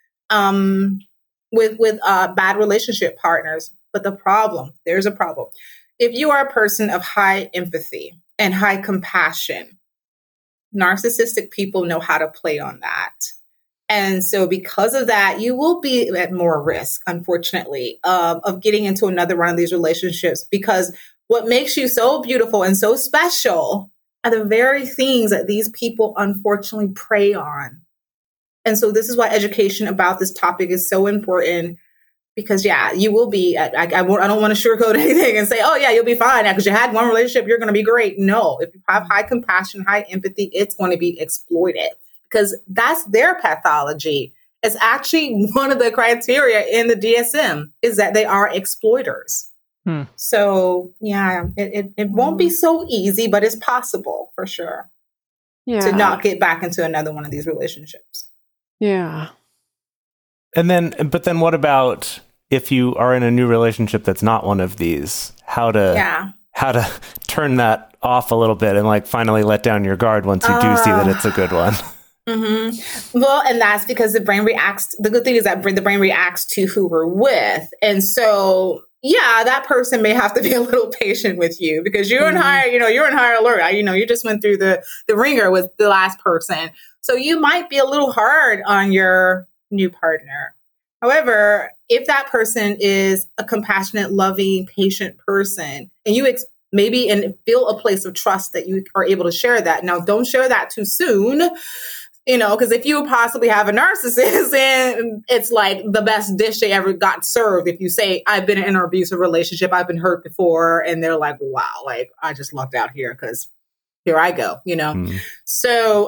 bad relationship partners. But there's a problem. If you are a person of high empathy and high compassion, narcissistic people know how to play on that. And so because of that, you will be at more risk, unfortunately, of getting into another one of these relationships, because what makes you so beautiful and so special are the very things that these people unfortunately prey on. And so this is why education about this topic is so important, because, you will be, I don't want to sugarcoat anything and say, oh, yeah, you'll be fine because you had one relationship, you're going to be great. No, if you have high compassion, high empathy, it's going to be exploited because that's their pathology. It's actually one of the criteria in the DSM is that they are exploiters. So yeah, it won't be so easy, but it's possible for sure to not get back into another one of these relationships. Yeah. But then what about if you are in a new relationship that's not one of these? How to turn that off a little bit and like finally let down your guard once you do see that it's a good one. Mm-hmm. Well, and that's because the brain reacts. The good thing is that the brain reacts to who we're with. And so, yeah, that person may have to be a little patient with you because you're in higher, you're in higher alert. You just went through the ringer with the last person. So you might be a little hard on your new partner. However, if that person is a compassionate, loving, patient person and you maybe and feel a place of trust that you are able to share that. Now, don't share that too soon. Because if you possibly have a narcissist and it's like the best dish they ever got served, if you say, I've been in an abusive relationship, I've been hurt before, and they're like, wow, like I just lucked out here because here I go, So,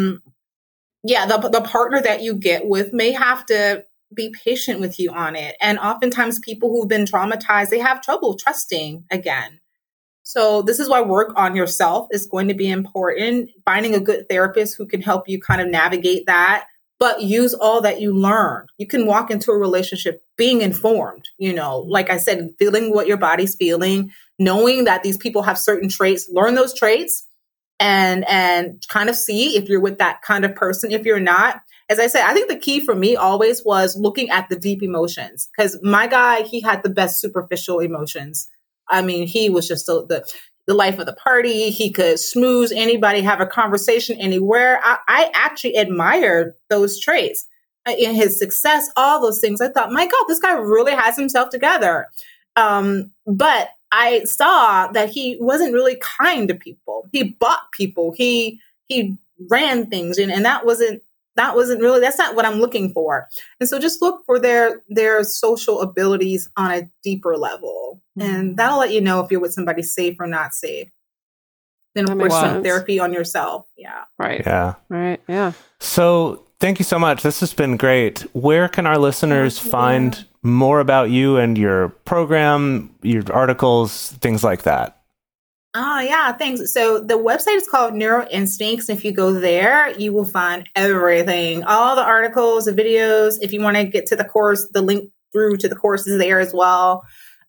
the partner that you get with may have to be patient with you on it. And oftentimes people who've been traumatized, they have trouble trusting again. So this is why work on yourself is going to be important. Finding a good therapist who can help you kind of navigate that, but use all that you learned. You can walk into a relationship being informed, like I said, feeling what your body's feeling, knowing that these people have certain traits, learn those traits and kind of see if you're with that kind of person. If you're not, as I said, I think the key for me always was looking at the deep emotions because my guy, he had the best superficial emotions. I mean, he was just the life of the party. He could smooze anybody, have a conversation anywhere. I actually admired those traits in his success, all those things. I thought, my God, this guy really has himself together. But I saw that he wasn't really kind to people. He bought people. He ran things, and that wasn't really, that's not what I'm looking for. And so just look for their social abilities on a deeper level. And that'll let you know if you're with somebody safe or not safe. Then of course some therapy on yourself. Yeah. Right. Yeah. Right. Yeah. So thank you so much. This has been great. Where can our listeners find more about you and your program, your articles, things like that? Oh, yeah, thanks. So the website is called NeuroInstincts. If you go there, you will find everything, all the articles, the videos. If you want to get to the course, the link through to the course is there as well.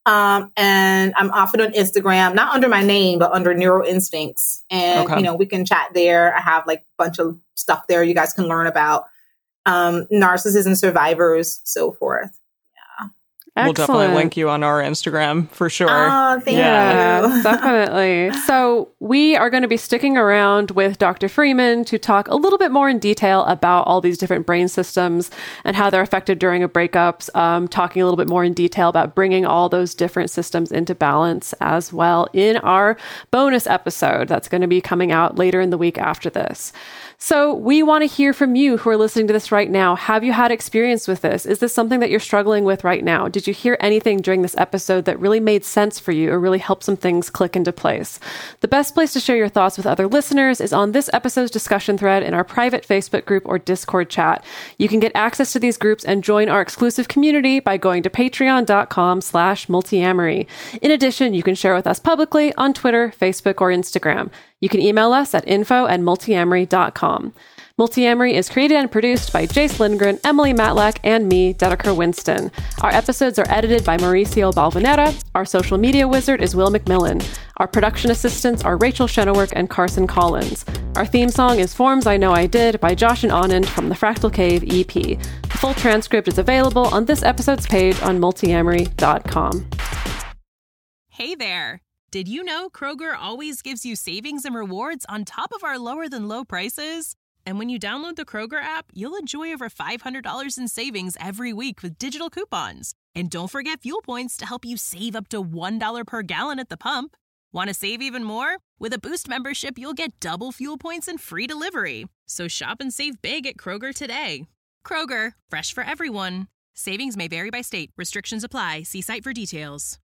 And I'm often on Instagram, not under my name, but under NeuroInstincts. And, we can chat there. I have like a bunch of stuff there you guys can learn about narcissism survivors, so forth. We'll definitely link you on our Instagram for sure. Oh, thank you. Definitely. So we are going to be sticking around with Dr. Freeman to talk a little bit more in detail about all these different brain systems and how they're affected during a breakup, talking a little bit more in detail about bringing all those different systems into balance as well in our bonus episode that's going to be coming out later in the week after this. So we want to hear from you who are listening to this right now. Have you had experience with this? Is this something that you're struggling with right now? Did you hear anything during this episode that really made sense for you or really helped some things click into place? The best place to share your thoughts with other listeners is on this episode's discussion thread in our private Facebook group or Discord chat. You can get access to these groups and join our exclusive community by going to patreon.com/multiamory. In addition, you can share with us publicly on Twitter, Facebook, or Instagram. You can email us at info@multiamory.com. Multiamory is created and produced by Jace Lindgren, Emily Matlack, and me, Dedeker Winston. Our episodes are edited by Mauricio Balvanera. Our social media wizard is Will McMillan. Our production assistants are Rachel Shenowork and Carson Collins. Our theme song is Forms I Know I Did by Josh and Anand from the Fractal Cave EP. The full transcript is available on this episode's page on multiamory.com. Hey there! Did you know Kroger always gives you savings and rewards on top of our lower-than-low prices? And when you download the Kroger app, you'll enjoy over $500 in savings every week with digital coupons. And don't forget fuel points to help you save up to $1 per gallon at the pump. Want to save even more? With a Boost membership, you'll get double fuel points and free delivery. So shop and save big at Kroger today. Kroger, fresh for everyone. Savings may vary by state. Restrictions apply. See site for details.